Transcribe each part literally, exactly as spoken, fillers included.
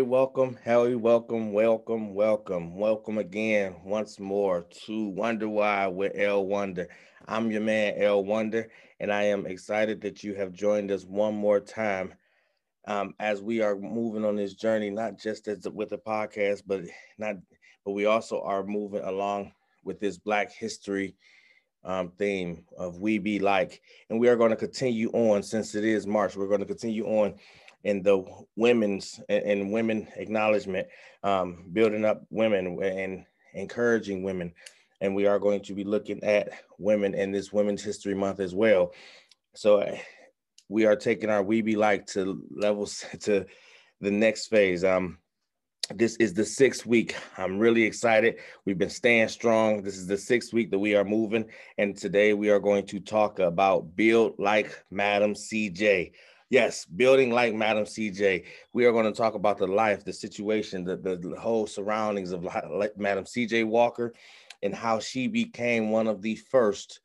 welcome, Harry, welcome, welcome, welcome, welcome again once more to Wonder Why with L Wonder. I'm your man, L Wonder, and I am excited that you have joined us one more time um, as we are moving on this journey, not just as with the podcast, but not, but we also are moving along with this Black History um, theme of We Be Like. And we are going to continue on since it is March. We're going to continue on in the women's and women acknowledgement, um, building up women and encouraging women. And we are going to be looking at women in this Women's History Month as well. So uh, we are taking our We Be Like to levels to the next phase. Um, this is the sixth week. I'm really excited. We've been staying strong. This is the sixth week that we are moving. And today we are going to talk about build like Madam C J. Yes, building like Madam C J. We are going to talk about the life, the situation, the, the, the whole surroundings of like Madam C J Walker and how she became one of the first,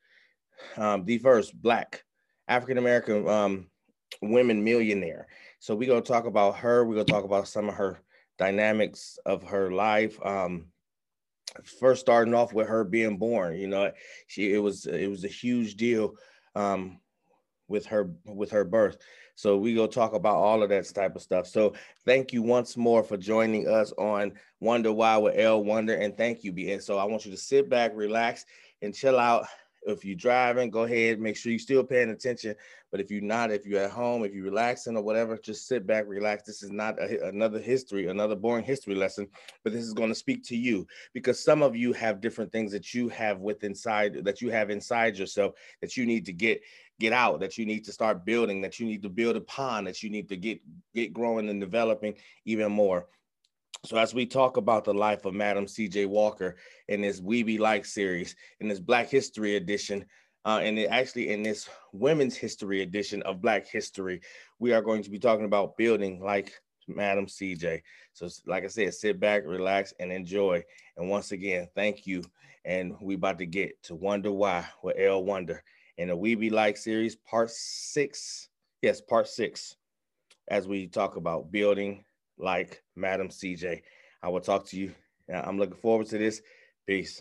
um, the first Black African-American um, women millionaire. So we're going to talk about her. We're going to talk about some of her dynamics of her life. Um, first starting off with her being born, you know, she it was it was a huge deal um, with her with her birth. So we go talk about all of that type of stuff. So thank you once more for joining us on Wonder Why with L Wonder, and thank you. And so I want you to sit back, relax, and chill out. If you're driving, go ahead, make sure you're still paying attention. But if you're not, if you're at home, if you're relaxing or whatever, just sit back, relax. This is not a, another history, another boring history lesson, but this is going to speak to you because some of you have different things that you have with inside, that you have inside yourself that you need to get get out, that you need to start building, that you need to build upon, that you need to get get growing and developing even more. So as we talk about the life of Madam C J Walker in this We Be Like series, in this Black History edition, uh, and it actually in this Women's History edition of Black History, we are going to be talking about building like Madam C J. So like I said, sit back, relax, and enjoy. And once again, thank you. And we about to get to Wonder Why with L Wonder in the We Be Like series, part six. Yes, part six, as we talk about building like Madam C J. I will talk to you. I'm looking forward to this. Peace.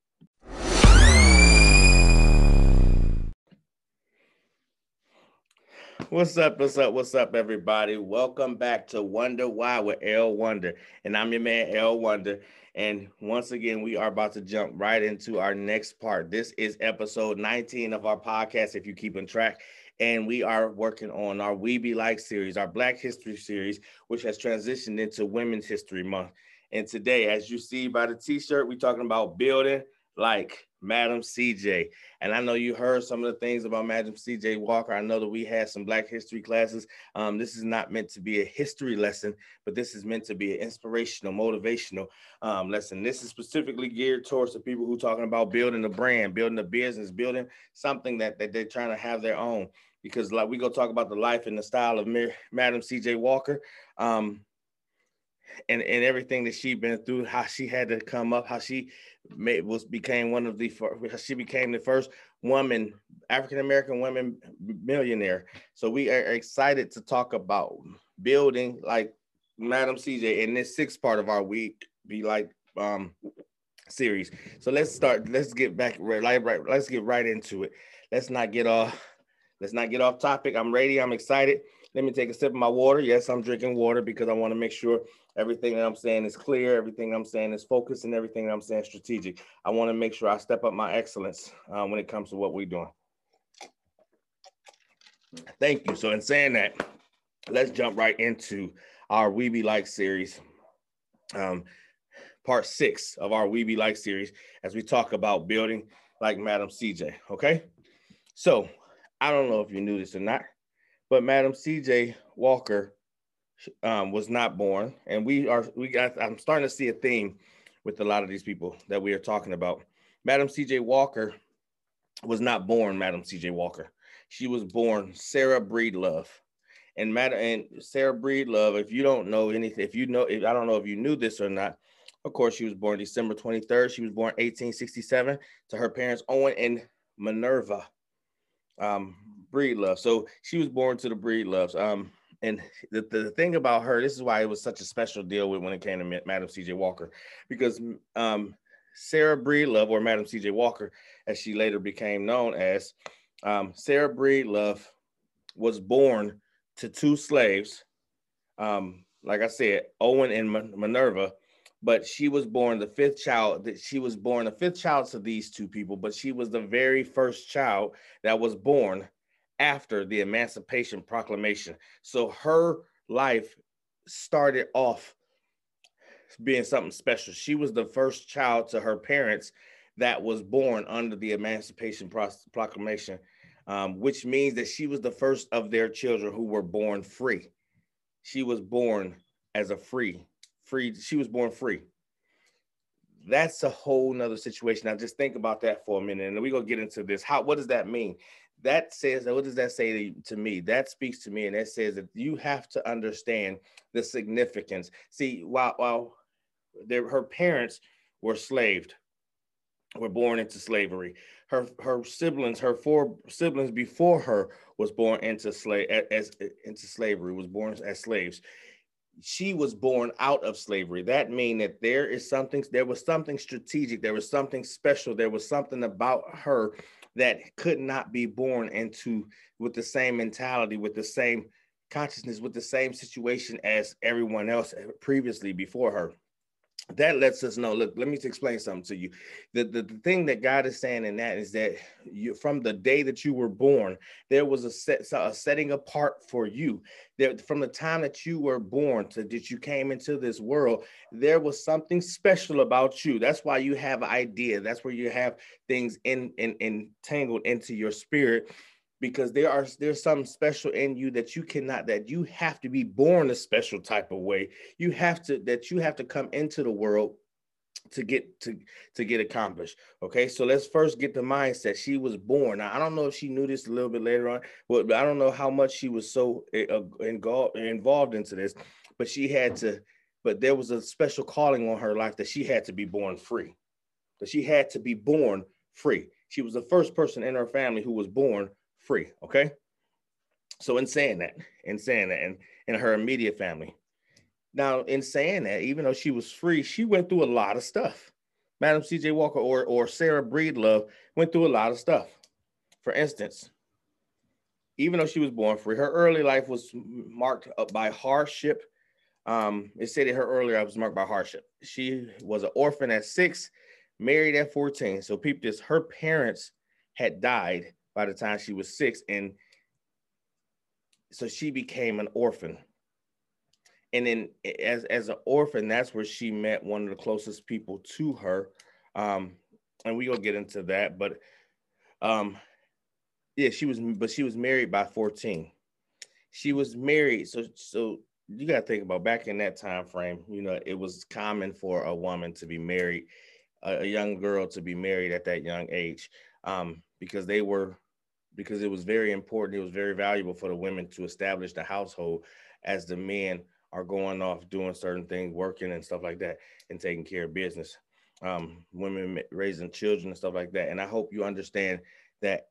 What's up? What's up? What's up, everybody? Welcome back to Wonder Why with L Wonder. And I'm your man, L Wonder. And once again, we are about to jump right into our next part. This is episode nineteen of our podcast, if you're keeping track. And we are working on our We Be Like series, our Black History series, which has transitioned into Women's History Month. And today, as you see by the t-shirt, we're talking about building like Madam C J. And I know you heard some of the things about Madam C J Walker. I know that we had some Black history classes. Um, this is not meant to be a history lesson, but this is meant to be an inspirational, motivational um, lesson. This is specifically geared towards the people who are talking about building a brand, building a business, building something that, that they're trying to have their own. Because like we go talk about the life and the style of Madam C J Walker. Um, and, and everything that she'd been through, how she had to come up, how she made, was became one of the first, she became the first woman, African-American woman millionaire. So we are excited to talk about building like Madam C J in this sixth part of our week, Be Like um, series. So let's start, let's get back, right, right, let's get right into it. Let's not get off, let's not get off topic. I'm ready, I'm excited. Let me take a sip of my water. Yes, I'm drinking water because I want to make sure everything that I'm saying is clear, everything I'm saying is focused, and everything that I'm saying is strategic. I want to make sure I step up my excellence uh, when it comes to what we're doing. Thank you. So in saying that, let's jump right into our We Be Like series, um, part six of our We Be Like series, as we talk about building like Madam C J, okay? So I don't know if you knew this or not, but Madam C J Walker um, was not born, and we are we got. I'm starting to see a theme with a lot of these people that we are talking about. Madam C J Walker was not born Madam C J Walker. She was born Sarah Breedlove, and Madam and Sarah Breedlove. If you don't know anything, if you know, if, I don't know if you knew this or not. Of course, she was born December twenty-third. She was born eighteen sixty-seven to her parents Owen and Minerva um, Breedlove. So she was born to the Breedloves. Um, And the, the thing about her, this is why it was such a special deal with when it came to Madam C J Walker, because um, Sarah Breedlove, or Madam C J Walker, as she later became known as, um, Sarah Breedlove was born to two slaves. Um, like I said, Owen and Minerva, but she was born the fifth child. That she was born the fifth child to these two people, but she was the very first child that was born after the Emancipation Proclamation. So her life started off being something special. She was the first child to her parents that was born under the Emancipation Proclamation, um, which means that she was the first of their children who were born free. She was born as a free, free. She was born free. That's a whole nother situation. Now just think about that for a minute, and we're gonna get into this. How, what does that mean? That says, what does that say to, to me? That speaks to me, and that says that you have to understand the significance. See, while while her parents were slaved, were born into slavery. Her her siblings, her four siblings before her was born into slave as into slavery, was born as slaves. She was born out of slavery. That means that there is something, there was something strategic, there was something special, there was something about her that could not be born into with the same mentality, with the same consciousness, with the same situation as everyone else previously before her. That lets us know, look, let me explain something to you. The, the, the thing that God is saying in that is that you, from the day that you were born, there was a, set, a setting apart for you. There, from the time that you were born to that you came into this world, there was something special about you. That's why you have an idea. That's where you have things in, in, entangled into your spirit, because there are there's something special in you that you cannot, that you have to be born a special type of way. You have to, that you have to come into the world to get to to get accomplished. Okay, so let's first get the mindset. She was born. Now, I don't know if she knew this a little bit later on, but I don't know how much she was so uh, involved into this, but she had to, but there was a special calling on her life that she had to be born free, that she had to be born free. She was the first person in her family who was born free. Okay. So in saying that, in saying that, and in her immediate family. Now, in saying that, even though she was free, she went through a lot of stuff. Madam C J Walker, or, or Sarah Breedlove, went through a lot of stuff. For instance, even though she was born free, her early life was marked up by hardship. Um, it said that her early life was marked by hardship. She was an orphan at six, married at fourteen. So peep this, her parents had died by the time she was six, and so she became an orphan. And then as, as an orphan, that's where she met one of the closest people to her. Um, and we gonna get into that, but um, yeah, she was, but she was married by fourteen. She was married. So, so you got to think about back in that time frame, you know, it was common for a woman to be married, a, a young girl to be married at that young age, um, because they were, because it was very important. It was very valuable for the women to establish the household as the men are going off doing certain things, working and stuff like that, and taking care of business. Um, women raising children and stuff like that. And I hope you understand that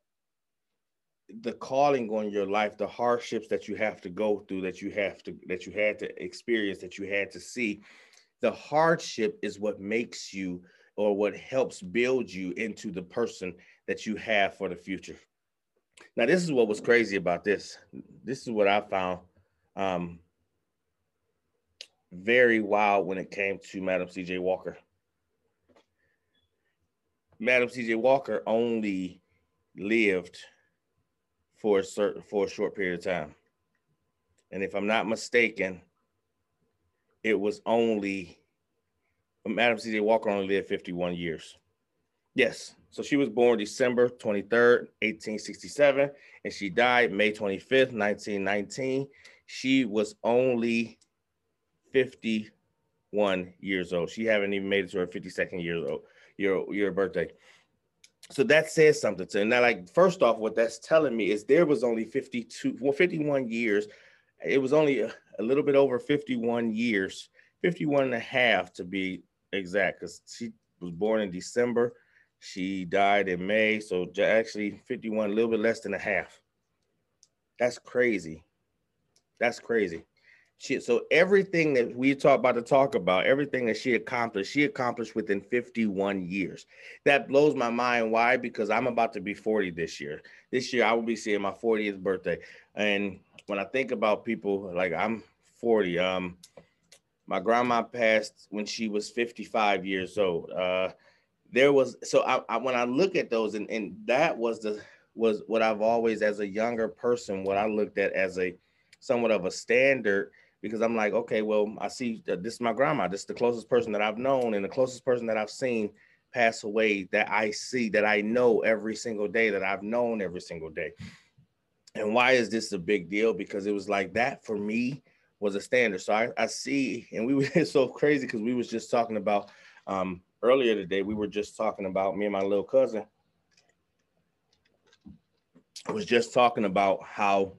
the calling on your life, the hardships that you have to go through, that you have to, that you had to experience, that you had to see, the hardship is what makes you, or what helps build you into the person that you have for the future. Now, this is what was crazy about this. This is what I found um, very wild when it came to Madam C J Walker. Madam C J Walker only lived for a certain, for a short period of time. And if I'm not mistaken, it was only, Madam C J Walker only lived fifty-one years. Yes. So she was born December twenty-third, eighteen sixty-seven, and she died May twenty-fifth, nineteen nineteen. She was only fifty-one years old. She haven't even made it to her fifty-second year old, year, year birthday. So that says something to, now, like, first off, what that's telling me is there was only fifty-two, well, fifty-one years. It was only a, a little bit over fifty-one years, fifty-one and a half to be exact, because she was born in December. She died in May. So actually fifty-one, a little bit less than a half. That's crazy. That's crazy. She, so everything that we talk about to talk about, everything that she accomplished, she accomplished within fifty-one years. That blows my mind. Why? Because I'm about to be forty this year. This year I will be seeing my fortieth birthday. And when I think about people, like I'm forty, um, my grandma passed when she was fifty-five years old. Uh, there was, so I, I when I look at those, and, and that was the was what I've always, as a younger person, what I looked at as a somewhat of a standard, because I'm like, okay, well, I see that this is my grandma. This is the closest person that I've known and the closest person that I've seen pass away, that I see, that I know every single day, that I've known every single day. And why is this a big deal? Because it was like that for me was a standard. So I, I see, and we were so crazy because we was just talking about um, earlier today, we were just talking about, me and my little cousin was just talking about how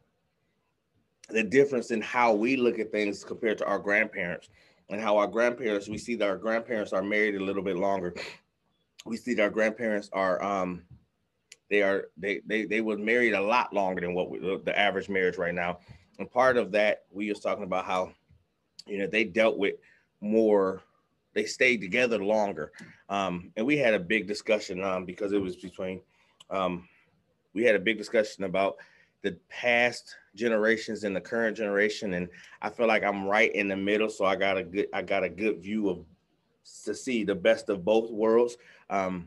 the difference in how we look at things compared to our grandparents, and how our grandparents, we see that our grandparents are married a little bit longer. We see that our grandparents are, um, they are, they, they, they were married a lot longer than what we, the average marriage right now. And part of that, we was talking about how, you know, they dealt with more, they stayed together longer. Um, and we had a big discussion um, because it was between, um, we had a big discussion about the past generations and the current generation. And I feel like I'm right in the middle. So I got a good, I got a good view of, to see the best of both worlds. Um,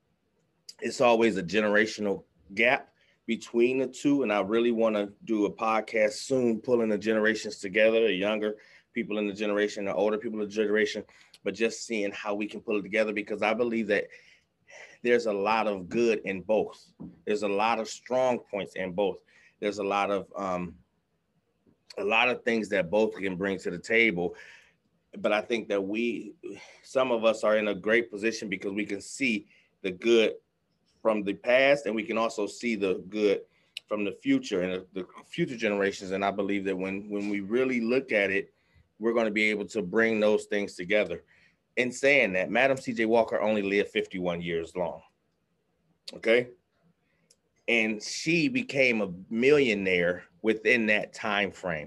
it's always a generational gap between the two. And I really want to do a podcast soon, pulling the generations together, the younger people in the generation, the older people in the generation, but just seeing how we can pull it together, because I believe that there's a lot of good in both. There's a lot of strong points in both. There's a lot of, um, a lot of things that both can bring to the table. But I think that we, some of us are in a great position because we can see the good from the past, and we can also see the good from the future and the future generations. And I believe that when, when we really look at it, we're going to be able to bring those things together. In saying that, Madam C J Walker only lived fifty-one years long. Okay. And she became a millionaire within that time frame.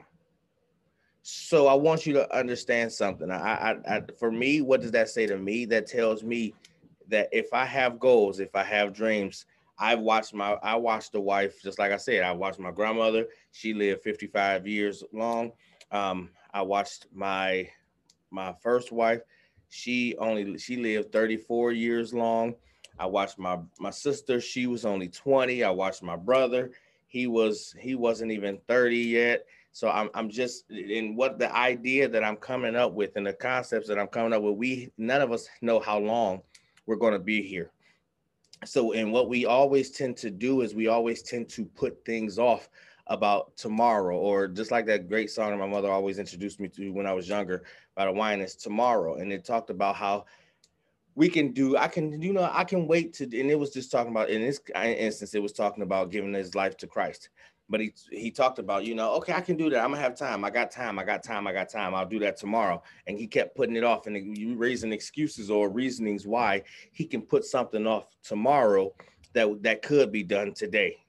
So I want you to understand something. I, I, I, for me, what does that say to me? That tells me that if I have goals, if I have dreams, I've watched my, I watched the wife, just like I said, I watched my grandmother. She lived fifty-five years long. Um, I watched my, my first wife. She only, she lived thirty-four years long. I watched my, my sister. She was only twenty. I watched my brother. He was, he wasn't even thirty yet. So I'm, I'm just in what the idea that I'm coming up with and the concepts that I'm coming up with, we, none of us know how long we're going to be here. So, and what we always tend to do is we always tend to put things off about tomorrow, or just like that great song that my mother always introduced me to when I was younger, by the wine is tomorrow. And it talked about how we can do, I can, you know, I can wait to, and it was just talking about, in this instance, it was talking about giving his life to Christ. But he he talked about, you know, okay, I can do that. I'm gonna have time. I got time. I got time. I got time. I'll do that tomorrow. And he kept putting it off, and you raising excuses or reasonings why he can put something off tomorrow that that could be done today.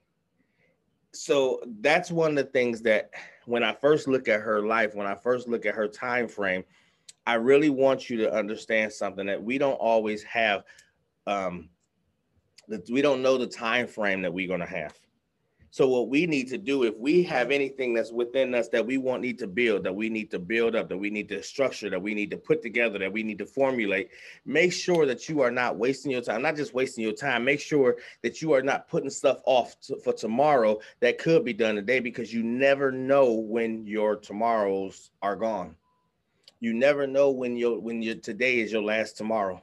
So that's one of the things that when I first look at her life, when I first look at her time frame, I really want you to understand something, that we don't always have, um, that we don't know the time frame that we're going to have. So what we need to do, if we have anything that's within us that we want, need to build, that we need to build up, that we need to structure, that we need to put together, that we need to formulate, make sure that you are not wasting your time, not just wasting your time. Make sure that you are not putting stuff off to, for tomorrow that could be done today, because you never know when your tomorrows are gone. You never know when your when your today is your last tomorrow.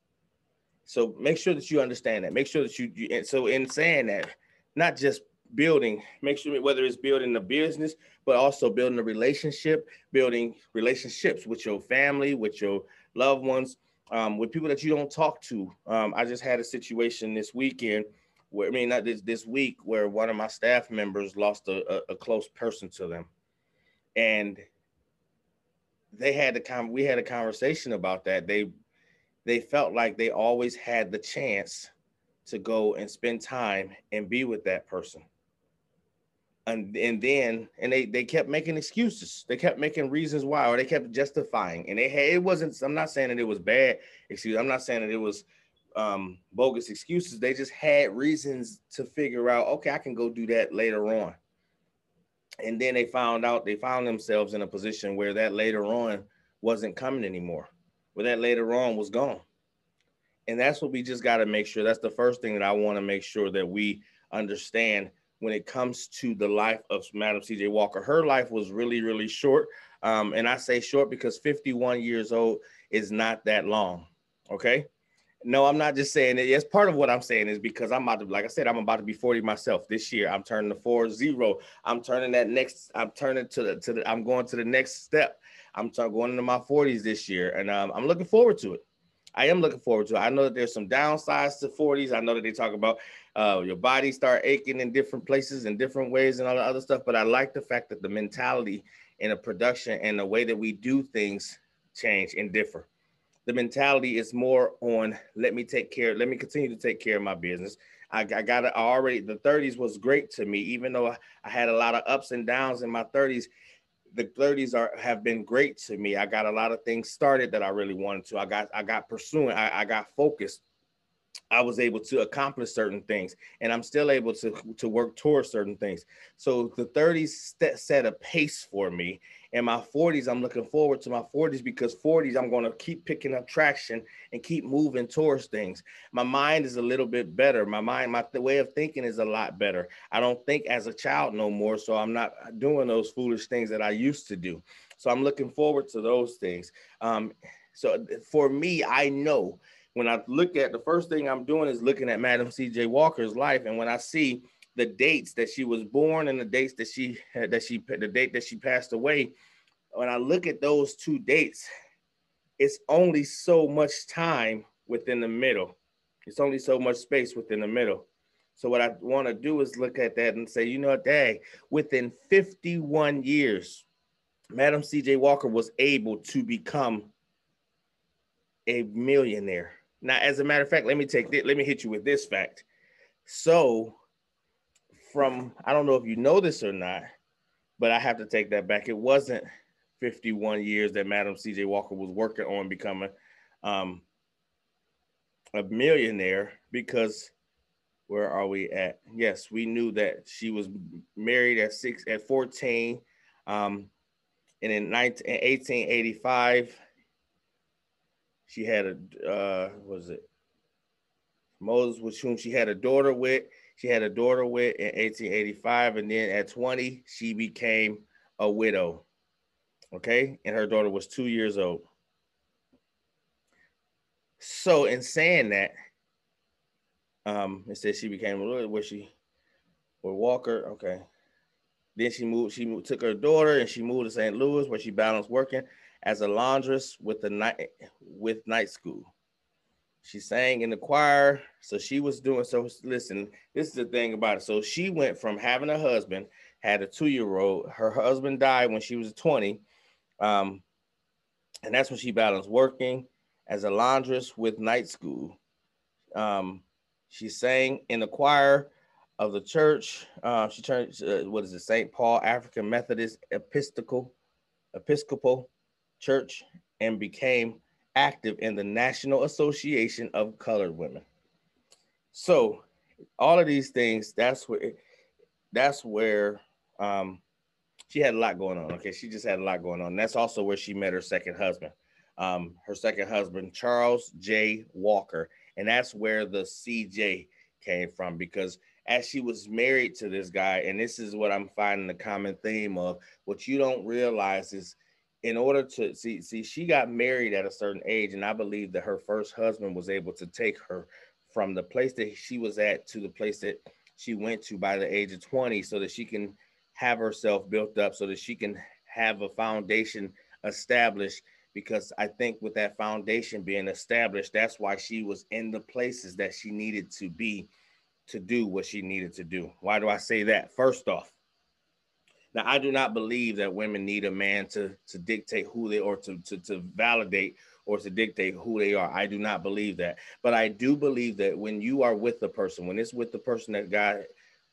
So make sure that you understand that. Make sure that you, you so in saying that, not just building, make sure whether it's building the business, but also building a relationship, building relationships with your family, with your loved ones, um, with people that you don't talk to. Um, I just had a situation this weekend where, I mean, not this, this week, where one of my staff members lost a, a, a close person to them. And they had the con- we had a conversation about that. They, they felt like they always had the chance to go and spend time and be with that person. And, and then and they they kept making excuses. They kept making reasons why, or they kept justifying. And they had, it wasn't, I'm not saying that it was bad excuse. I'm not saying that it was um, bogus excuses. They just had reasons to figure out, okay, I can go do that later on. And then they found out, they found themselves in a position where that later on wasn't coming anymore, where that later on was gone. And that's what we just got to make sure. That's the first thing that I want to make sure that we understand when it comes to the life of Madam C J Walker. Her life was really, really short. Um, and I say short because fifty-one years old is not that long. Okay. No, I'm not just saying it. Yes, part of what I'm saying is because I'm about to, like I said, I'm about to be forty myself this year. I'm turning the four zero. I'm turning that next, I'm turning to the, to the, I'm going to the next step. I'm t- going into my forties this year. And um, I'm looking forward to it. I am looking forward to it. I know that there's some downsides to forties. I know that they talk about uh, your body start aching in different places in different ways and all the other stuff. But I like the fact that the mentality and the production and the way that we do things change and differ. The mentality is more on, let me take care, let me continue to take care of my business. I, I got it already. The thirties was great to me, even though I, I had a lot of ups and downs in my thirties. The thirties are have been great to me. I got a lot of things started that I really wanted to. I got I got pursuing. I, I got focused. I was able to accomplish certain things, and I'm still able to to work towards certain things. So the thirties set, set a pace for me. In my forties, I'm looking forward to my forties because forties, I'm going to keep picking up traction and keep moving towards things. My mind is a little bit better. My mind, my the way of thinking is a lot better. I don't think as a child no more, so I'm not doing those foolish things that I used to do. So I'm looking forward to those things. Um, so for me, I know when I look at, the first thing I'm doing is looking at Madam C J Walker's life, and when I see the dates that she was born and the dates that she had, that she the date that she passed away, when I look at those two dates, it's only so much time within the middle. It's only so much space within the middle. So what I want to do is look at that and say, you know what, dang, within fifty-one years, Madam C J Walker was able to become a millionaire. Now, as a matter of fact, let me take this, let me hit you with this fact. So from, I don't know if you know this or not, but I have to take that back. It wasn't fifty-one years that Madam C J Walker was working on becoming um, a millionaire, because where are we at? Yes, we knew that she was married at six, at fourteen. Um, and in nineteen, eighteen eighty-five, she had a, uh, what was it? Moses, with whom she had a daughter with. She had a daughter with in eighteen eighty-five, and then at twenty, she became a widow. Okay, and her daughter was two years old. So, in saying that, um, it says she became a widow. Where she, where Walker? Okay. Then she moved. She moved, took her daughter, and she moved to Saint Louis, where she balanced working as a laundress with the night with night school. She sang in the choir. So she was doing, so listen, this is the thing about it. So she went from having a husband, had a two-year-old. Her husband died when she was twenty. Um, and that's when she balanced working as a laundress with night school. Um, she sang in the choir of the church. Uh, she turned, uh, what is it, Saint Paul African Methodist Episcopal, Episcopal Church, and became active in the National Association of Colored Women. So all of these things, that's where that's where um, she had a lot going on. Okay, she just had a lot going on. That's also where she met her second husband. Um, her second husband, Charles J. Walker, and that's where the C J came from, because as she was married to this guy, and this is what I'm finding the common theme of, what you don't realize is, in order to see, see, she got married at a certain age, and I believe that her first husband was able to take her from the place that she was at to the place that she went to by the age of twenty, so that she can have herself built up, so that she can have a foundation established. Because I think with that foundation being established, that's why she was in the places that she needed to be to do what she needed to do. Why do I say that? First off, now I do not believe that women need a man to, to dictate who they, or to, to, to validate or to dictate who they are. I do not believe that. But I do believe that when you are with the person, when it's with the person that God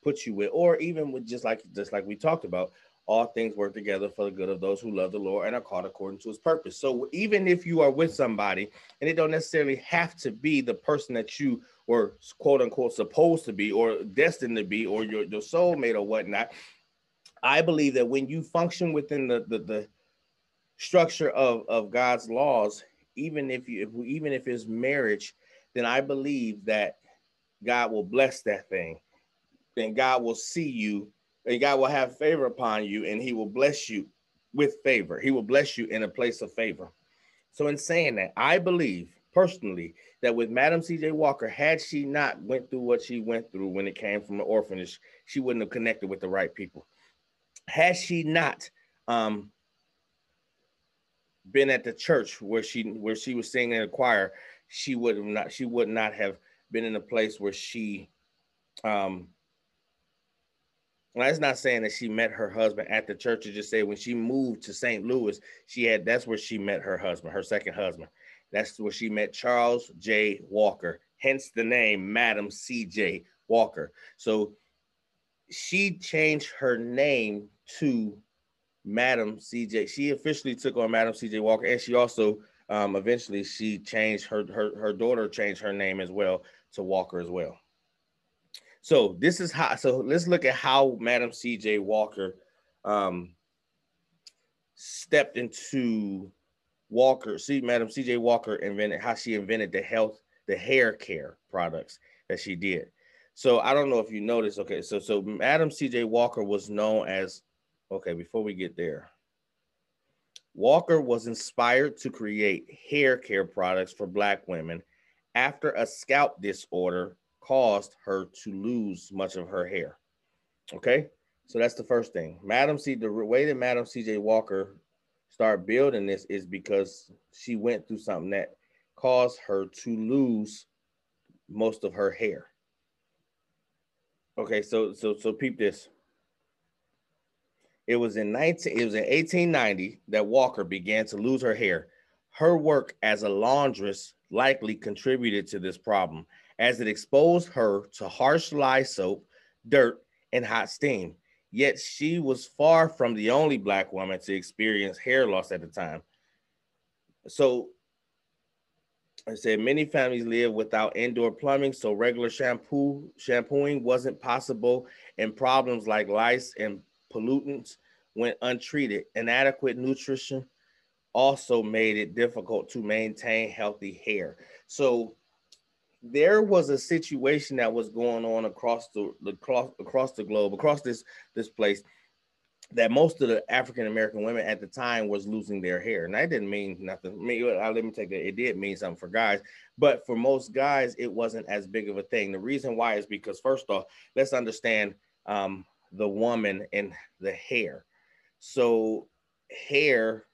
put you with, or even with just like just like we talked about, all things work together for the good of those who love the Lord and are called according to his purpose. So even if you are with somebody, and it don't necessarily have to be the person that you were quote unquote supposed to be or destined to be, or your, your soulmate or whatnot, I believe that when you function within the, the, the structure of, of God's laws, even if you if, even if it's marriage, then I believe that God will bless that thing. Then God will see you, and God will have favor upon you, and he will bless you with favor. He will bless you in a place of favor. So in saying that, I believe personally that with Madam C J Walker, had she not went through what she went through when it came from the orphanage, she wouldn't have connected with the right people. Had she not um, been at the church where she where she was singing in the choir, she would have not she would not have been in a place where she um well, that's not saying that she met her husband at the church. To just say when she moved to Saint Louis, she had that's where she met her husband, her second husband. That's where she met Charles J. Walker, hence the name Madam C J Walker. So she changed her name to Madam C J. She officially took on Madam C J Walker, and she also um, eventually she changed her her her daughter changed her name as well to Walker as well. So this is how. So let's look at how Madam C J Walker um, stepped into Walker. See, Madam C J Walker invented how she invented the health, the hair care products that she did. So I don't know if you noticed. Okay, so so Madam C J Walker was known as. Okay, before we get there, Walker was inspired to create hair care products for Black women after a scalp disorder caused her to lose much of her hair. Okay, so that's the first thing. Madam C, the way that Madam C J Walker started building this is because she went through something that caused her to lose most of her hair. Okay, so so so peep this. It was in nineteen it was in eighteen ninety that Walker began to lose her hair. Her work as a laundress likely contributed to this problem, as it exposed her to harsh lye soap, dirt, and hot steam. Yet she was far from the only Black woman to experience hair loss at the time. So I said many families live without indoor plumbing, so regular shampoo shampooing wasn't possible, and problems like lice and pollutants went untreated. Inadequate nutrition also made it difficult to maintain healthy hair. So there was a situation that was going on across the, the across, across the globe, across this this place, that most of the African American women at the time was losing their hair. And that didn't mean nothing. I mean, let me take that. It did mean something for guys, but for most guys, it wasn't as big of a thing. The reason why is because, first off, let's understand um, the woman and the hair. So hair,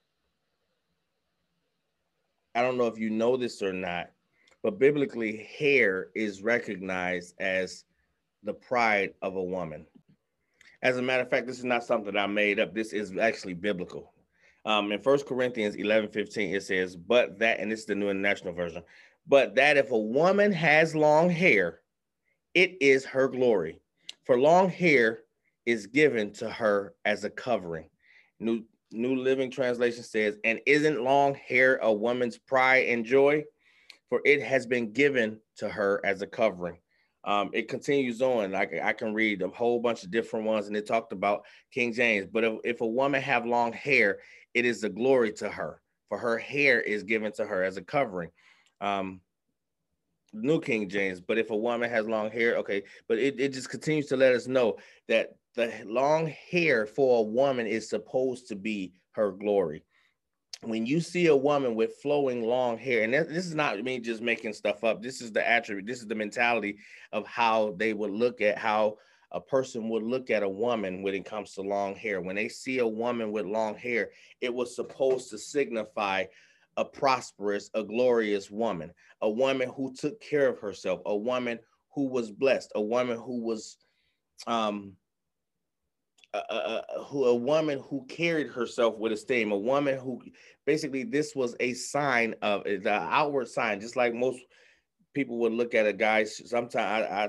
I don't know if you know this or not, but biblically, hair is recognized as the pride of a woman. As a matter of fact, this is not something that I made up. This is actually biblical. Um, in First Corinthians eleven fifteen, it says, but that, and this is the New International Version, but that if a woman has long hair, it is her glory. For long hair is given to her as a covering. New, New Living Translation says, and isn't long hair a woman's pride and joy? For it has been given to her as a covering. Um, it continues on. Like I can read a whole bunch of different ones, and it talked about King James. But if, if a woman have long hair, it is a glory to her, for her hair is given to her as a covering. Um, New King James. But if a woman has long hair, okay. But it, it just continues to let us know that the long hair for a woman is supposed to be her glory. When you see a woman with flowing long hair, and this is not me just making stuff up, this is the attribute, this is the mentality of how they would look at, how a person would look at a woman when it comes to long hair. When they see a woman with long hair, it was supposed to signify a prosperous, a glorious woman, a woman who took care of herself, a woman who was blessed, a woman who was um Uh, uh, who a woman who carried herself with esteem, a woman who basically this was a sign of the outward sign, just like most people would look at a guy. Sometimes I, I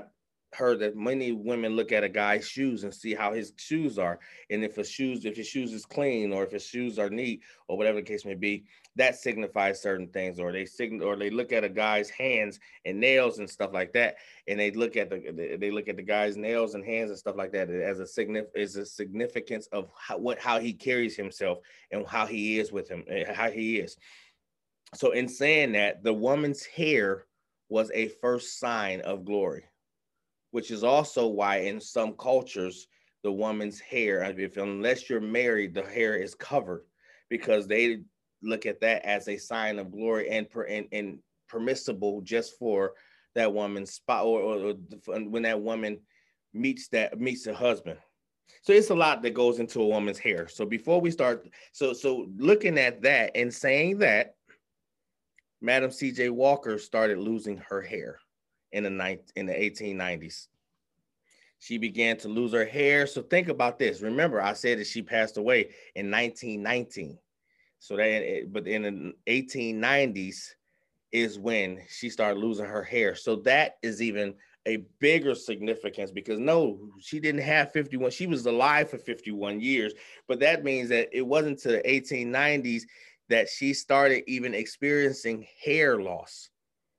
heard that many women look at a guy's shoes and see how his shoes are. And if a shoes, if his shoes is clean or if his shoes are neat or whatever the case may be, that signifies certain things. Or they signal, or they look at a guy's hands and nails and stuff like that. And they look at the, they look at the guy's nails and hands and stuff like that as a significant, as a significance of how, what, how he carries himself and how he is with him, how he is. So in saying that, the woman's hair was a first sign of glory, which is also why in some cultures, the woman's hair, if unless you're married, the hair is covered, because they look at that as a sign of glory and, per, and, and permissible just for that woman's spot, or, or, or when that woman meets that meets her husband. So it's a lot that goes into a woman's hair. So before we start, so so looking at that and saying that, Madam C J Walker started losing her hair in the ninth in the eighteen nineties. She began to lose her hair. So think about this. Remember, I said that she passed away in nineteen nineteen. So that, but in the eighteen nineties is when she started losing her hair. So that is even a bigger significance, because no, she didn't have fifty-one. She was alive for fifty-one years, but that means that it wasn't to the eighteen nineties that she started even experiencing hair loss.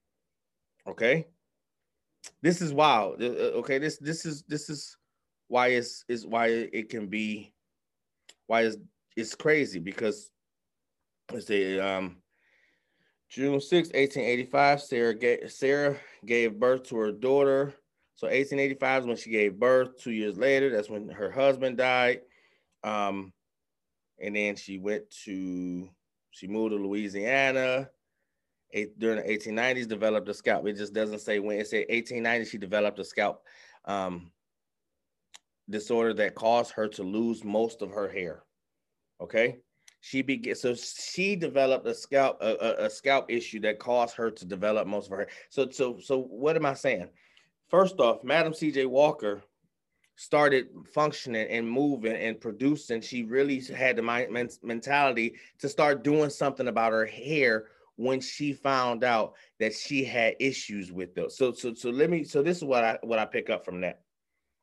Okay, this is wild. Okay, this this is this is why it's is why it can be why it's it's crazy, because let's say um June sixth, eighteen eighty-five, Sarah gave, Sarah gave birth to her daughter. So eighteen eighty-five is when she gave birth. Two years later, that's when her husband died. Um, and then she went to, she moved to Louisiana. Eight, during the eighteen nineties, developed a scalp. It just doesn't say when. It said eighteen ninety, she developed a scalp um, disorder that caused her to lose most of her hair. Okay. She began, so she developed a scalp a, a scalp issue that caused her to develop most of her hair. So so so what am I saying? First off, Madam C J Walker started functioning and moving and producing. She really had the mind, mentality to start doing something about her hair when she found out that she had issues with those. So so so let me. So this is what I what I pick up from that.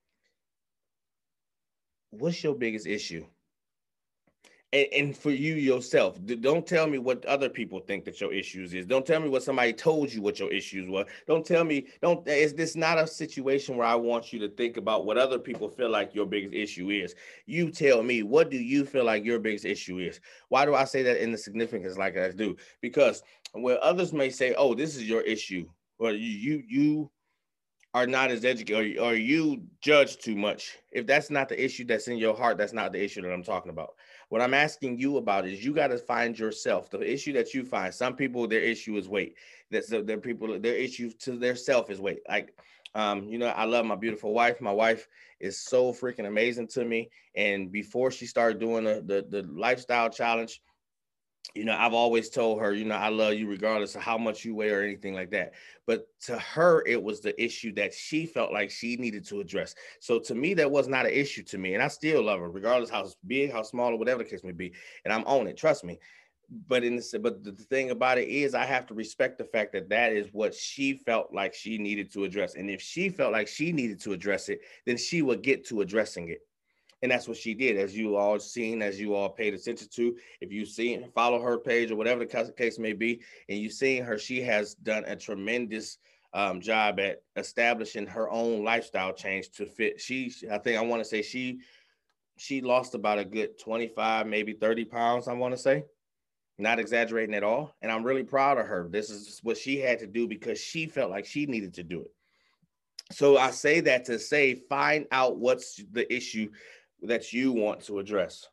What's your biggest issue? And, and for you yourself, don't tell me what other people think that your issues is. Don't tell me what somebody told you what your issues were. Don't tell me, don't, is this not a situation where I want you to think about what other people feel like your biggest issue is? You tell me, what do you feel like your biggest issue is? Why do I say that in the significance like I do? Because where others may say, oh, this is your issue, or you, you, you are not as educated, or, or you judge too much. If that's not the issue that's in your heart, that's not the issue that I'm talking about. What I'm asking you about is you got to find yourself, the issue that you find. Some people, their issue is weight. That's the, their people, their issue to their self is weight. Like, um, you know, I love my beautiful wife. My wife is so freaking amazing to me. And before she started doing the, the, the lifestyle challenge, you know, I've always told her, you know, I love you regardless of how much you weigh or anything like that. But to her, it was the issue that she felt like she needed to address. So to me, that was not an issue to me. And I still love her, regardless how big, how small, or whatever the case may be. And I'm on it, trust me. But in this, but the thing about it is I have to respect the fact that that is what she felt like she needed to address. And if she felt like she needed to address it, then she would get to addressing it. And that's what she did, as you all seen, as you all paid attention to. If you see, follow her page or whatever the case may be, and you've seen her, she has done a tremendous um, job at establishing her own lifestyle change to fit. She, I think I want to say she, she lost about a good twenty-five, maybe thirty pounds, I want to say. Not exaggerating at all. And I'm really proud of her. This is what she had to do because she felt like she needed to do it. So I say that to say, find out what's the issue that you want to address.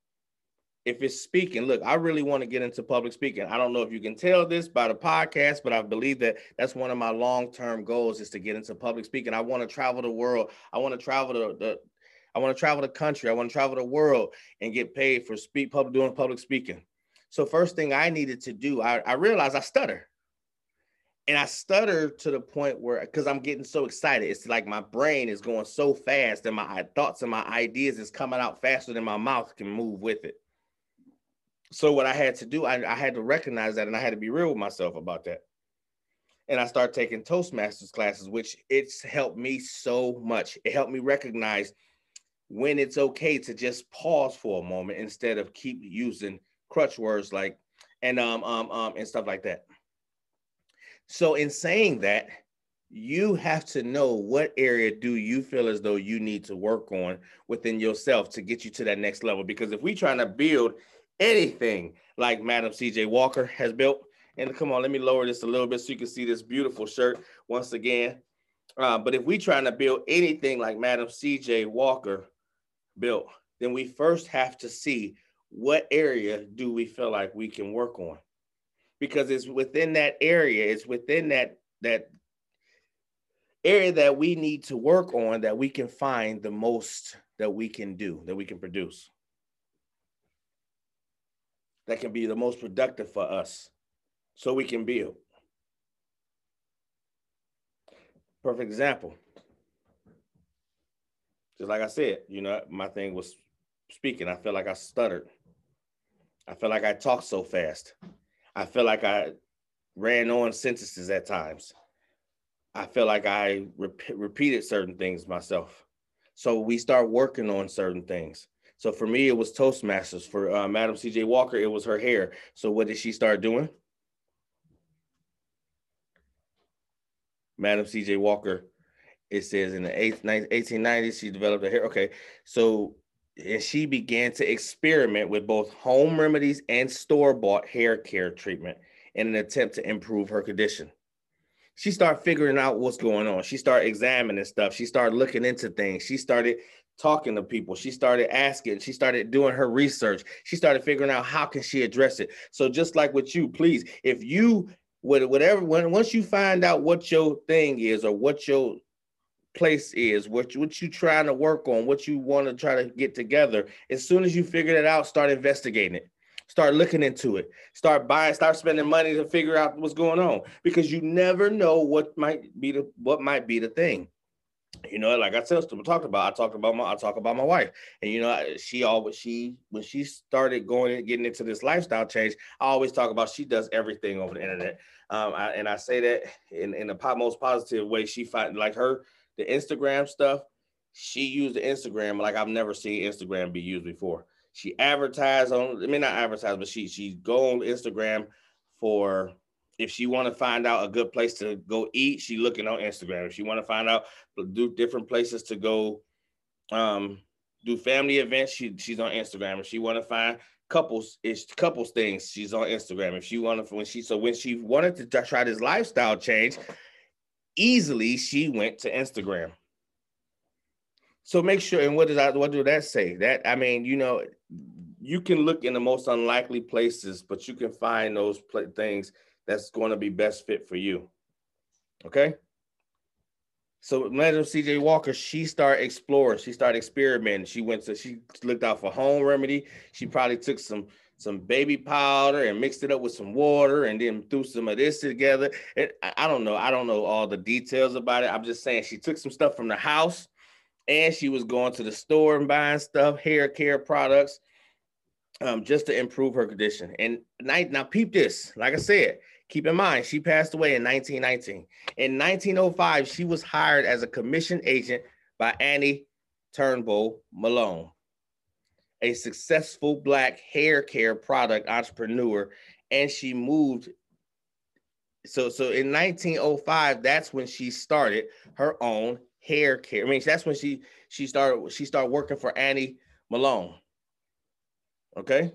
If it's speaking, look, I really want to get into public speaking. I don't know if you can tell this by the podcast, but I believe that that's one of my long-term goals is to get into public speaking. I want to travel the world. I want to travel the, the I want to travel the country. I want to travel the world and get paid for speak public doing public speaking. So first thing I needed to do, I, I realized I stutter. And I stutter to the point where, because I'm getting so excited, it's like my brain is going so fast and my thoughts and my ideas is coming out faster than my mouth can move with it. So what I had to do, I, I had to recognize that, and I had to be real with myself about that. and I started taking Toastmasters classes, which it's helped me so much. It helped me recognize when it's okay to just pause for a moment instead of keep using crutch words like and um um um and stuff like that. So in saying that, you have to know what area do you feel as though you need to work on within yourself to get you to that next level. Because if we trying to build anything like Madam C J Walker has built, and come on, let me lower this a little bit so you can see this beautiful shirt once again. Uh, but if we trying to build anything like Madam C J Walker built, then we first have to see what area do we feel like we can work on, because it's within that area, it's within that that area that we need to work on that we can find the most that we can do, that we can produce, that can be the most productive for us so we can build. Perfect example. Just like I said, you know, my thing was speaking. I feel like I stuttered. I feel like I talked so fast. I feel like I ran on sentences at times. I feel like I rep- repeated certain things myself. So we start working on certain things. So for me, it was Toastmasters. For uh, Madam C J Walker, it was her hair. So what did she start doing? Madam C J Walker, it says in the eighteen nineties, she developed her hair. Okay, so and she began to experiment with both home remedies and store-bought hair care treatment in an attempt to improve her condition. She started figuring out what's going on. She started examining stuff. She started looking into things. She started talking to people. She started asking. She started doing her research. She started figuring out how can she address it. So just like with you, please, if you, whatever, when once you find out what your thing is or what your place is, what, what you trying to work on, what you want to try to get together, as soon as you figure it out, start investigating it. Start looking into it. Start buying, start spending money to figure out what's going on, because you never know what might be the what might be the thing. You know, like I said, talked about, I talked about my, I talk about my wife, and you know, she always, she when she started going and getting into this lifestyle change, I always talk about she does everything over the internet, um, I, and I say that in in the most positive way. She find like her the Instagram stuff. She used the Instagram like I've never seen Instagram be used before. She advertised on, I mean not advertise, but she she go on Instagram for, if she want to find out a good place to go eat, she looking on Instagram. If she want to find out do different places to go um, do family events, she she's on Instagram. If she want to find couples, it's couples things, she's on Instagram. If she want to, when she so when she wanted to try this lifestyle change, easily she went to Instagram. So make sure, and what does that, what do that say? That, I mean, you know, you can look in the most unlikely places, but you can find those pl- things that's going to be best fit for you. Okay. So Madam C J Walker, she started exploring, she started experimenting. She went to, she looked out for home remedy. She probably took some some baby powder and mixed it up with some water and then threw some of this together. And I, I don't know, I don't know all the details about it. I'm just saying she took some stuff from the house and she was going to the store and buying stuff, hair care products, um, just to improve her condition. And now, now peep this, like I said, keep in mind, she passed away in nineteen nineteen. In nineteen oh five, she was hired as a commission agent by Annie Turnbull Malone, a successful Black hair care product entrepreneur, and she moved. So, so in nineteen oh five, that's when she started her own hair care. I mean, that's when she she started she started working for Annie Malone. Okay.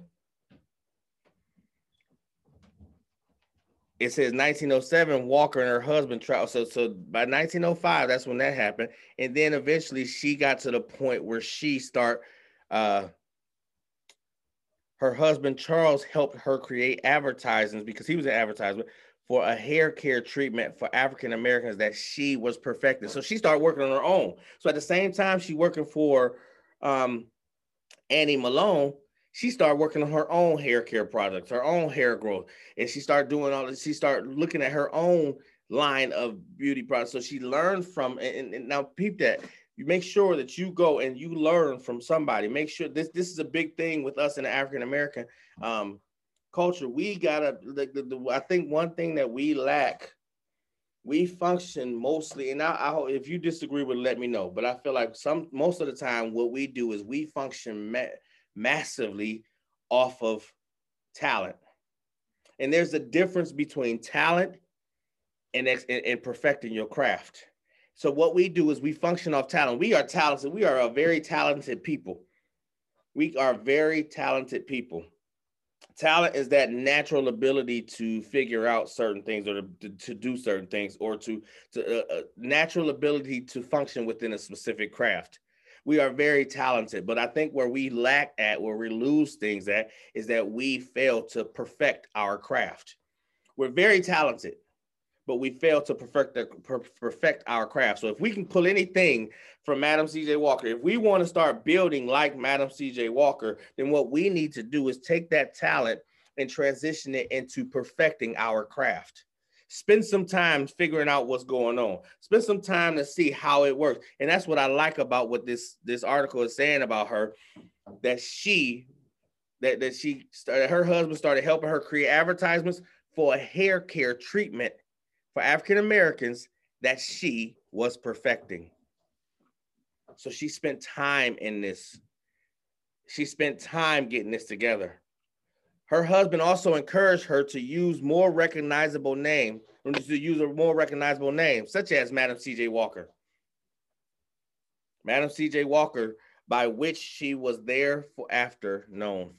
It says nineteen oh seven, Walker and her husband traveled. So, so by nineteen oh five, that's when that happened. And then eventually she got to the point where she start, uh, her husband, Charles, helped her create advertisements, because he was an advertisement for a hair care treatment for African Americans that she was perfecting. So she started working on her own. So at the same time she working for um, Annie Malone, she started working on her own hair care products, her own hair growth. And she started doing all this. She started looking at her own line of beauty products. So she learned from, and, and now peep that. You make sure that you go and you learn from somebody. Make sure this, this is a big thing with us in the African-American um, culture. We gotta, the, the, the, I think one thing that we lack we function mostly, and I, I if you disagree with, let me know. But I feel like some most of the time, what we do is we function ma- massively off of talent, and there's a difference between talent and, ex- and and perfecting your craft. So what we do is we function off talent. We are talented. We are a very talented people. We are very talented people. Talent is that natural ability to figure out certain things, or to, to do certain things, or to, to uh, uh, natural ability to function within a specific craft. We are very talented, but I think where we lack at, where we lose things at, is that we fail to perfect our craft. We're very talented, but we fail to perfect the, per, perfect our craft. So if we can pull anything from Madam C J Walker, if we want to start building like Madam C J Walker, then what we need to do is take that talent and transition it into perfecting our craft. Spend some time figuring out what's going on. Spend some time to see how it works. And that's what I like about what this, this article is saying about her, that she, that, that she started, her husband started helping her create advertisements for a hair care treatment for African Americans that she was perfecting. So she spent time in this. She spent time getting this together. Her husband also encouraged her to use more recognizable name, to use a more recognizable name, such as Madam C J Walker. Madam C J Walker, by which she was thereafter known.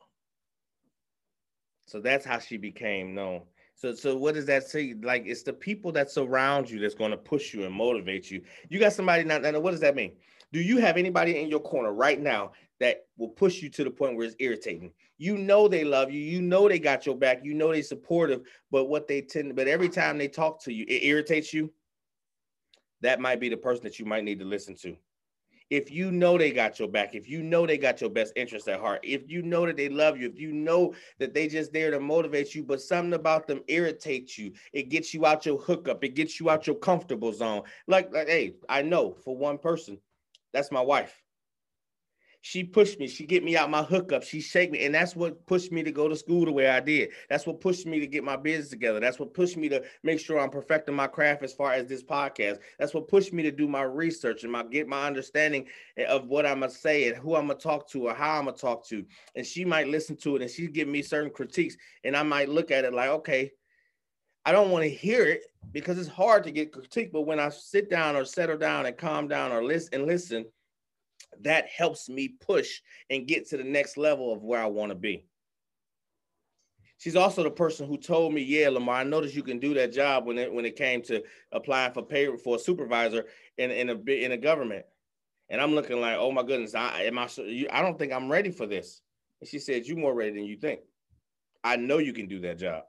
So that's how she became known. So, so what does that say? Like, it's the people that surround you that's going to push you and motivate you. You got somebody now, now. What does that mean? Do you have anybody in your corner right now that will push you to the point where it's irritating? You know they love you. You know they got your back. You know they're supportive. But what they tend, but every time they talk to you, it irritates you. That might be the person that you might need to listen to. If you know they got your back, if you know they got your best interest at heart, if you know that they love you, if you know that they just there to motivate you, but something about them irritates you, it gets you out your hookup, it gets you out your comfortable zone. Like, like, hey, I know for one person, that's my wife. She pushed me. She get me out my hookup. She shake me. And that's what pushed me to go to school the way I did. That's what pushed me to get my business together. That's what pushed me to make sure I'm perfecting my craft as far as this podcast. That's what pushed me to do my research and my get my understanding of what I'm going to say and who I'm going to talk to or how I'm going to talk to. And she might listen to it and she's giving me certain critiques. And I might look at it like, okay, I don't want to hear it because it's hard to get critique. But when I sit down or settle down and calm down or listen and listen, that helps me push and get to the next level of where I want to be. She's also the person who told me, yeah, Lamar, I noticed you can do that job when it when it came to applying for pay for a supervisor in, in a in a government. And I'm looking like, oh my goodness, I am I I don't think I'm ready for this. And she said, you're more ready than you think. I know you can do that job.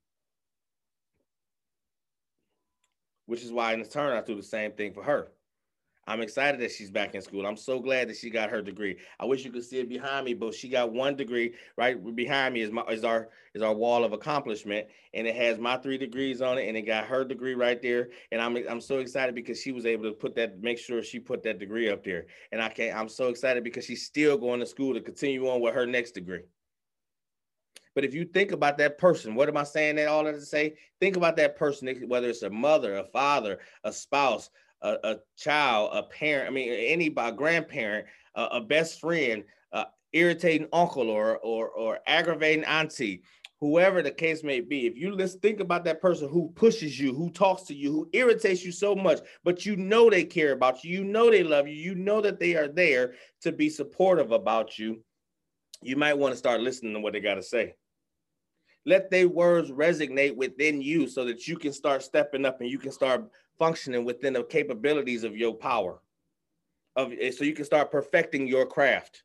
Which is why in turn I do the same thing for her. I'm excited that she's back in school. I'm so glad that she got her degree. I wish you could see it behind me, but she got one degree. Right behind me is my is our is our wall of accomplishment, and it has my three degrees on it, and it got her degree right there. And I'm I'm so excited because she was able to put that, make sure she put that degree up there. And I can't. I'm so excited because she's still going to school to continue on with her next degree. But if you think about that person, what am I saying that all that to say? Think about that person, whether it's a mother, a father, a spouse, a, a child, a parent, I mean, anybody, a grandparent, a, a best friend, a irritating uncle or, or, or aggravating auntie, whoever the case may be. If you let's think about that person who pushes you, who talks to you, who irritates you so much, but you know they care about you, you know they love you, you know that they are there to be supportive about you, you might want to start listening to what they got to say. Let their words resonate within you so that you can start stepping up and you can start functioning within the capabilities of your power. Of, so you can start perfecting your craft.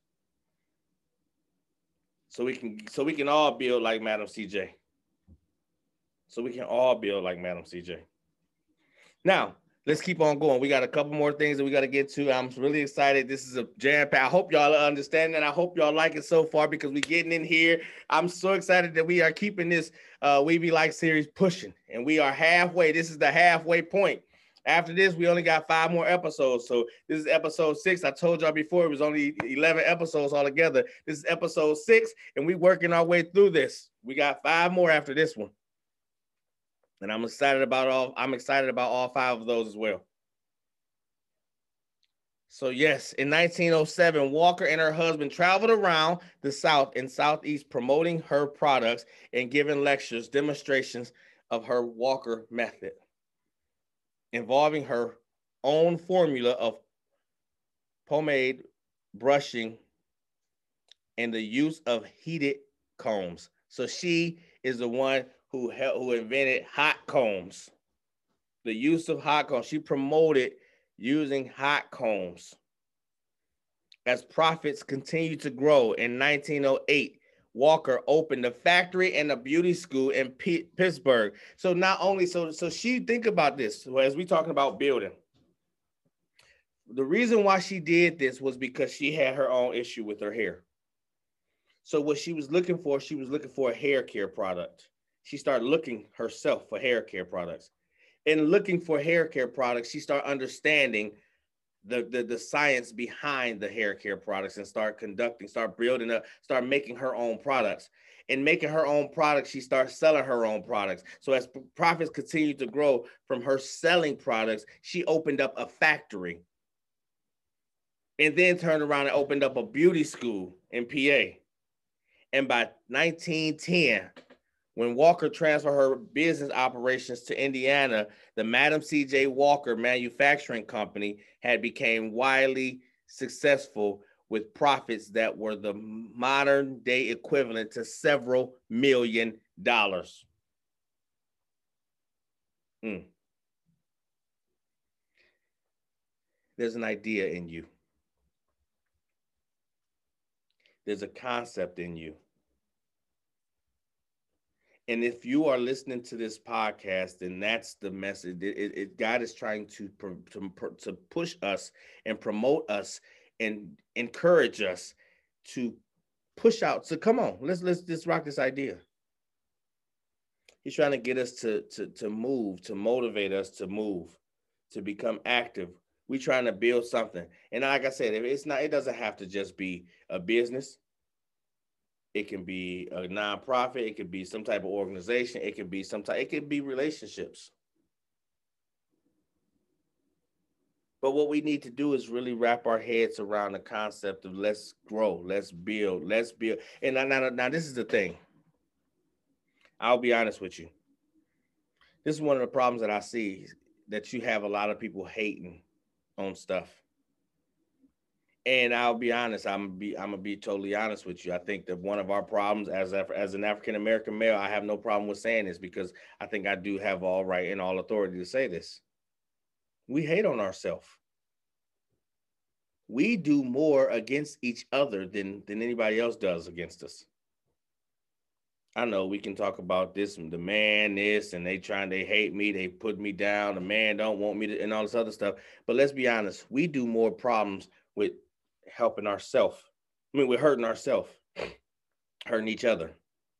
So we can so we can all build like Madam C J. So we can all build like Madam C J. Now, let's keep on going. We got a couple more things that we got to get to. I'm really excited. This is a jam pack. I hope y'all understand that. I hope y'all like it so far because we're getting in here. I'm so excited that we are keeping this uh, We Be Like series pushing. And we are halfway. This is the halfway point. After this, we only got five more episodes. So this is episode six. I told y'all before it was only eleven episodes altogether. This is episode six, and we working our way through this. We got five more after this one. And I'm excited about all, I'm excited about all five of those as well. So yes, in nineteen oh seven, Walker and her husband traveled around the South and Southeast promoting her products and giving lectures, demonstrations of her Walker method, involving her own formula of pomade, brushing, and the use of heated combs. So she is the one who who invented hot combs. The use of hot combs. She promoted using hot combs. As profits continued to grow in nineteen oh eight, Walker opened a factory and a beauty school in P- Pittsburgh. So not only so so she think about this as we talking about building. The reason why she did this was because she had her own issue with her hair. So what she was looking for, she was looking for a hair care product. She started looking herself for hair care products. And looking for hair care products, she started understanding the, the, the science behind the hair care products and start conducting, start building up, start making her own products. And making her own products, she starts selling her own products. So as profits continued to grow from her selling products, she opened up a factory. And then turned around and opened up a beauty school in P A. And by nineteen ten, when Walker transferred her business operations to Indiana, the Madam C J Walker Manufacturing Company had become widely successful with profits that were the modern day equivalent to several million dollars. Mm. There's an idea in you. There's a concept in you. And if you are listening to this podcast, then that's the message. It, it, it, God is trying to, to, to push us and promote us and encourage us to push out. So come on, let's let's just rock this idea. He's trying to get us to, to, to move, to motivate us to move, to become active. We're trying to build something. And like I said, it's not, it doesn't have to just be a business. It can be a nonprofit. It could be some type of organization. It could be some type, it could be relationships. But what we need to do is really wrap our heads around the concept of let's grow, let's build, let's build. And now, now, now this is the thing. I'll be honest with you. This is one of the problems that I see, that you have a lot of people hating on stuff. And I'll be honest, I'm be I'm gonna be totally honest with you. I think that one of our problems as as an African American male, I have no problem with saying this because I think I do have all right and all authority to say this. We hate on ourselves. We do more against each other than than anybody else does against us. I know we can talk about this, the man this, and they trying, they hate me, they put me down, the man don't want me to, and all this other stuff. But let's be honest, we do more problems with helping ourselves. I mean, we're hurting ourselves, hurting each other.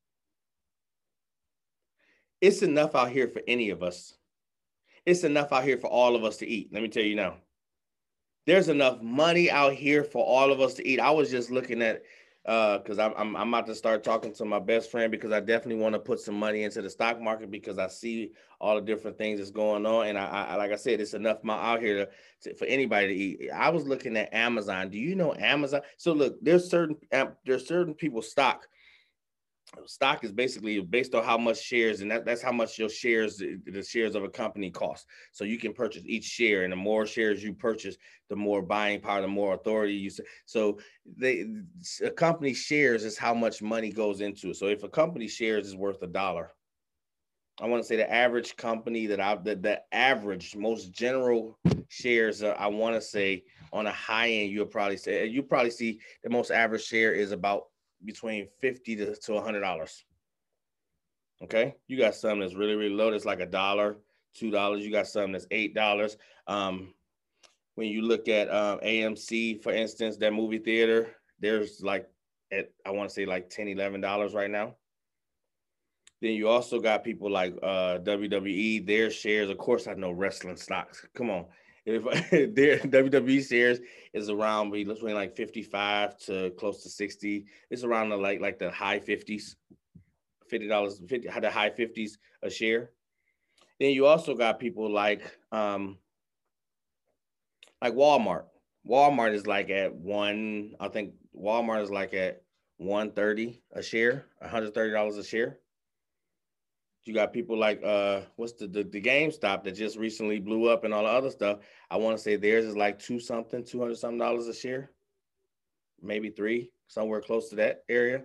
It's enough out here for any of us. It's enough out here for all of us to eat. Let me tell you now. There's enough money out here for all of us to eat. I was just looking at, uh, because I'm, I'm I'm about to start talking to my best friend because I definitely want to put some money into the stock market because I see all the different things that's going on, and I, I like I said, it's enough out here to, to, for anybody to eat. I was looking at Amazon. Do you know Amazon? So look, there's certain there's certain people's stock. Stock is basically based on how much shares, and that, that's how much your shares, the shares of a company cost. So you can purchase each share, and the more shares you purchase, the more buying power, the more authority you. So they, a company shares is how much money goes into it. So if a company shares is worth a dollar, I want to say the average company that I, the, the average, most general shares, uh, I want to say on a high end, you'll probably say, you probably see the most average share is about between fifty to, to one hundred dollars. Okay. You got something that's really, really low. That's like a dollar, two dollars. You got something that's eight dollars. Um, when you look at um, A M C, for instance, that movie theater, there's like, at, I want to say like ten, eleven dollars right now. Then you also got people like uh, W W E, their shares. Of course, I know wrestling stocks. Come on. If their W W E shares is around between like fifty-five to close to sixty, it's around the like like the high fifties, fifty dollars, fifty the high fifties a share. Then you also got people like um, like Walmart. Walmart is like at one, I think Walmart is like at one thirty a share, one hundred thirty dollars a share. You got people like uh, what's the, the the GameStop that just recently blew up and all the other stuff. I want to say theirs is like two something, two hundred something dollars a share, maybe three, somewhere close to that area.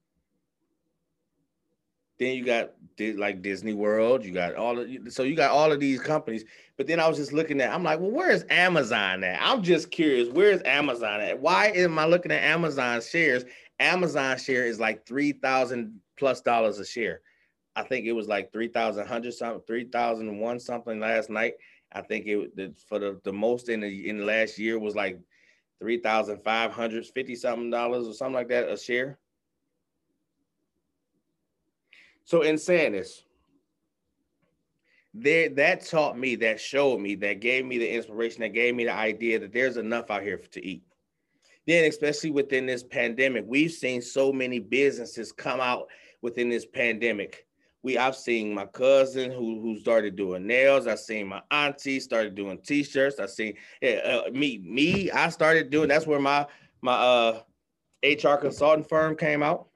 Then you got like Disney World, you got all of, so you got all of these companies. But then I was just looking at, I'm like, well, where is Amazon at? I'm just curious, where is Amazon at? Why am I looking at Amazon shares? Amazon share is like three thousand plus dollars a share. I think it was like three thousand one hundred something, three thousand one something last night. I think it for the, the most in the in the last year was like three thousand five hundred fifty something dollars or something like that a share. So in saying this, there that taught me, that showed me, that gave me the inspiration, that gave me the idea that there's enough out here to eat. Then, especially within this pandemic, we've seen so many businesses come out within this pandemic. We, I've seen my cousin who, who started doing nails. I've seen my auntie started doing t-shirts. I've seen uh, me, me, I started doing, that's where my, my uh, H R consulting firm came out.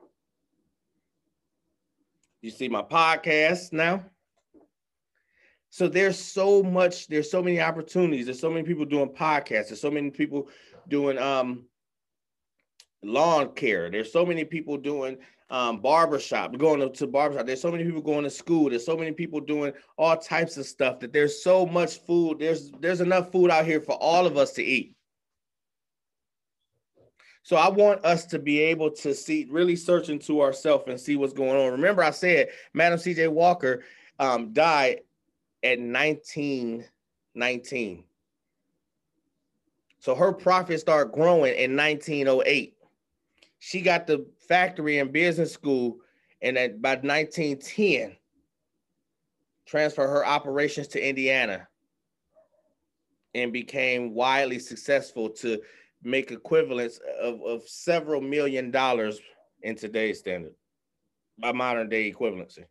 You see my podcast now. So there's so much, there's so many opportunities. There's so many people doing podcasts. There's so many people doing um, lawn care. There's so many people doing um, barbershop, going to, to barbershop. There's so many people going to school. There's so many people doing all types of stuff that there's so much food. There's, there's enough food out here for all of us to eat. So I want us to be able to see, really search into ourselves and see what's going on. Remember, I said Madam C J Walker um, died at nineteen nineteen. So her profits start growing in nineteen oh eight. She got the factory and business school, and at by nineteen ten, transferred her operations to Indiana and became widely successful to make equivalents of, of several million dollars in today's standard by modern day equivalency.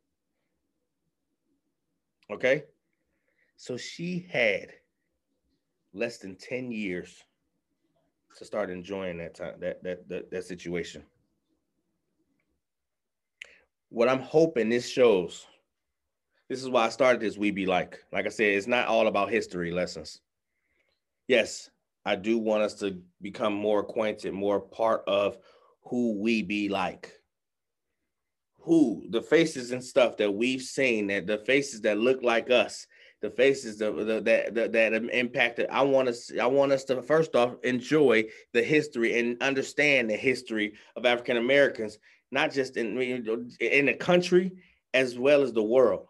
Okay. So she had less than ten years to start enjoying that time, that, that, that, that situation. What I'm hoping this shows, this is why I started this We Be Like. Like I said, it's not all about history lessons. Yes, I do want us to become more acquainted, more part of who we be like. Who, the faces and stuff that we've seen, that the faces that look like us, the faces that that that, that impacted. I want us, I want us to first off enjoy the history and understand the history of African Americans, not just in in the country as well as the world.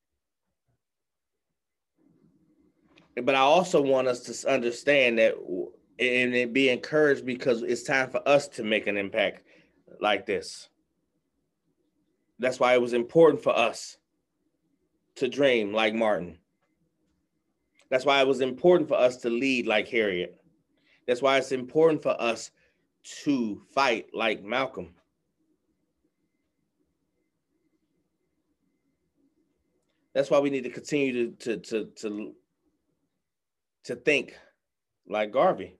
But I also want us to understand that and be encouraged because it's time for us to make an impact like this. That's why it was important for us to dream like Martin. That's why it was important for us to lead like Harriet. That's why it's important for us to fight like Malcolm. That's why we need to continue to, to, to, to, to think like Garvey.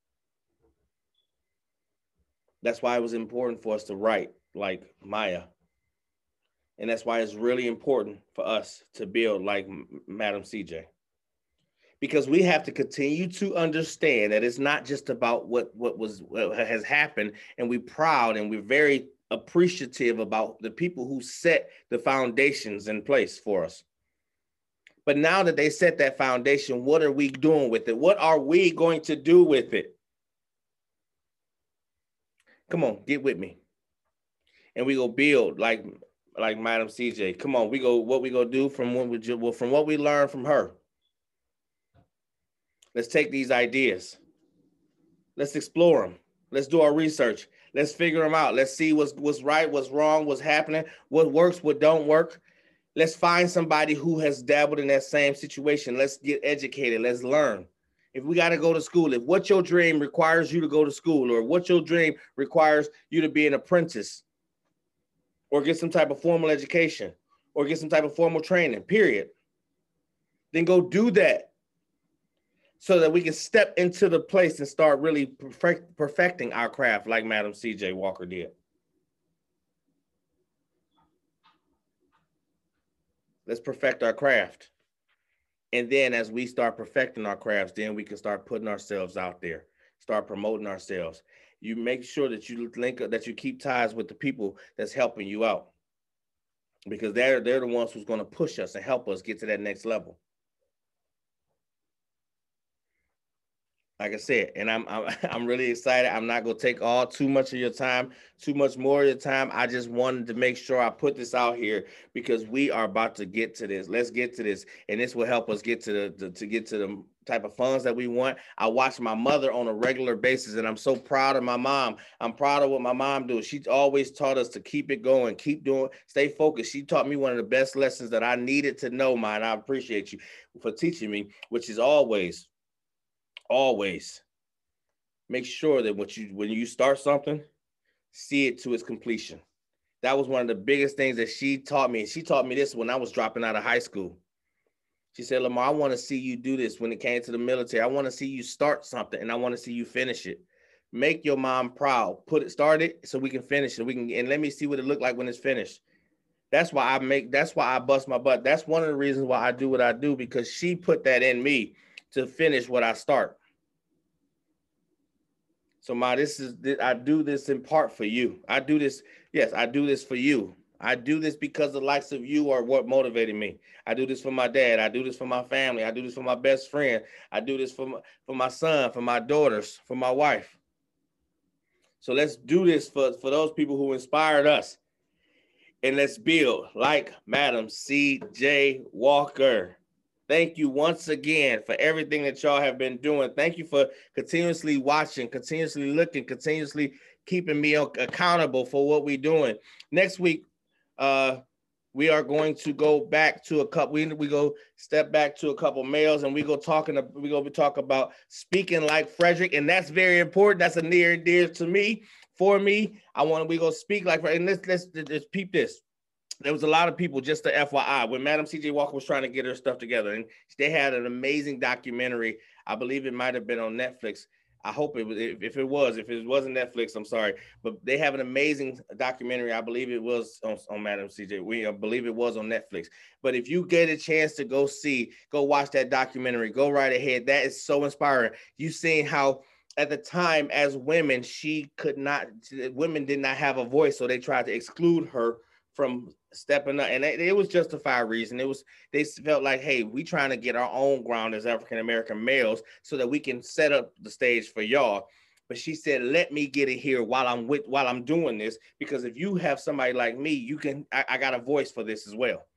That's why it was important for us to write like Maya. And that's why it's really important for us to build like Madam C J. Because we have to continue to understand that it's not just about what, what was what has happened, and we're proud and we're very appreciative about the people who set the foundations in place for us. But now that they set that foundation, what are we doing with it? What are we going to do with it? Come on, get with me. And we go build like, like Madam C J. Come on, we go, what we go do from what we, well, from what we learned from her. Let's take these ideas. Let's explore them. Let's do our research. Let's figure them out. Let's see what's, what's right, what's wrong, what's happening, what works, what don't work. Let's find somebody who has dabbled in that same situation. Let's get educated. Let's learn. If we got to go to school, if what your dream requires you to go to school, or what your dream requires you to be an apprentice, or get some type of formal education, or get some type of formal training, period. then go do that so that we can step into the place and start really perfect, perfecting our craft like Madam C J Walker did. Let's perfect our craft. And then as we start perfecting our crafts, then we can start putting ourselves out there, start promoting ourselves. You make sure that you link up, that you keep ties with the people that's helping you out, because they're, they're the ones who's going to push us and help us get to that next level. Like I said, and I'm, I'm I'm really excited. I'm not gonna take all too much of your time, too much more of your time. I just wanted to make sure I put this out here because we are about to get to this. Let's get to this, and this will help us get to the to, to get to the type of funds that we want. I watch my mother on a regular basis, and I'm so proud of my mom. I'm proud of what my mom does. She always taught us to keep it going, keep doing, stay focused. She taught me one of the best lessons that I needed to know, man. I appreciate you for teaching me, which is always. Always make sure that what you when you start something, see it to its completion. That was one of the biggest things that she taught me. She taught me this when I was dropping out of high school. She said, Lamar, I want to see you do this when it came to the military. I want to see you start something and I want to see you finish it. Make your mom proud. Put it, start it so we can finish it. We can and let me see what it looked like when it's finished. That's why I make that's why I bust my butt. That's one of the reasons why I do what I do, because she put that in me to finish what I start. So, Ma, this is, I do this in part for you. I do this, yes, I do this for you. I do this because the likes of you are what motivated me. I do this for my dad. I do this for my family. I do this for my best friend. I do this for my, for my son, for my daughters, for my wife. So let's do this for, for those people who inspired us. And let's build like Madam C J Walker. Thank you once again for everything that y'all have been doing. Thank you for continuously watching, continuously looking, continuously keeping me accountable for what we're doing. Next week, uh, we are going to go back to a couple. We, we go step back to a couple males, and we go talking. We go be talk about speaking like Frederick, and that's very important. That's a near and dear to me. For me, I want to we go speak like. And let's let's let's peep this. There was a lot of people, just to F Y I, when Madam C J Walker was trying to get her stuff together, and they had an amazing documentary. I believe it might have been on Netflix. I hope it was. If it was, if it wasn't Netflix, I'm sorry. But they have an amazing documentary. I believe it was on, on Madam C J. We I believe it was on Netflix. But if you get a chance to go see, go watch that documentary, go right ahead. That is so inspiring. You seen how at the time as women, she could not, women did not have a voice. So they tried to exclude her from stepping up, and it, it was justified reason. It was, they felt like, hey, we trying to get our own ground as African-American males so that we can set up the stage for y'all. But she said, let me get it here while I'm with, while I'm doing this, because if you have somebody like me, you can, I, I got a voice for this as well.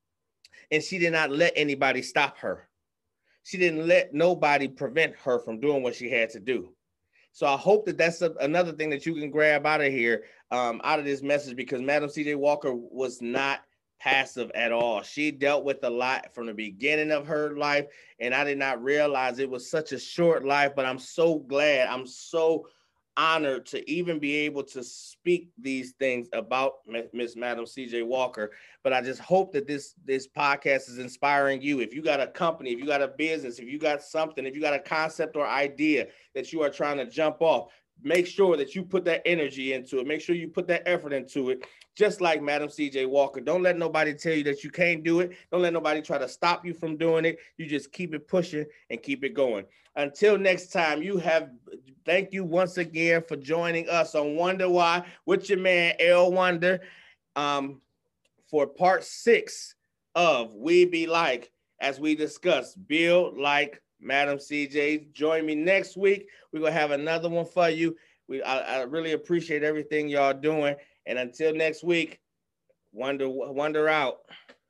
And she did not let anybody stop her. She didn't let nobody prevent her from doing what she had to do. So I hope that that's a, another thing that you can grab out of here, um, out of this message, because Madam C J Walker was not passive at all. She dealt with a lot from the beginning of her life, and I did not realize it was such a short life, but I'm so glad, I'm so honored to even be able to speak these things about Miss Madam C J Walker. But I just hope that this this podcast is inspiring you. If you got a company, if you got a business, if you got something, if you got a concept or idea that you are trying to jump off, make sure that you put that energy into it. Make sure you put that effort into it, just like Madam C J Walker. Don't let nobody tell you that you can't do it. Don't let nobody try to stop you from doing it. You just keep it pushing and keep it going. Until next time, you have, thank you once again for joining us on Wonder Why with your man, L Wonder, um, for part six of We Be Like, as we discuss build like Madam C J. Join me next week. We're going to have another one for you. We, I, I really appreciate everything y'all doing. And until next week, Wonder, Wonder out.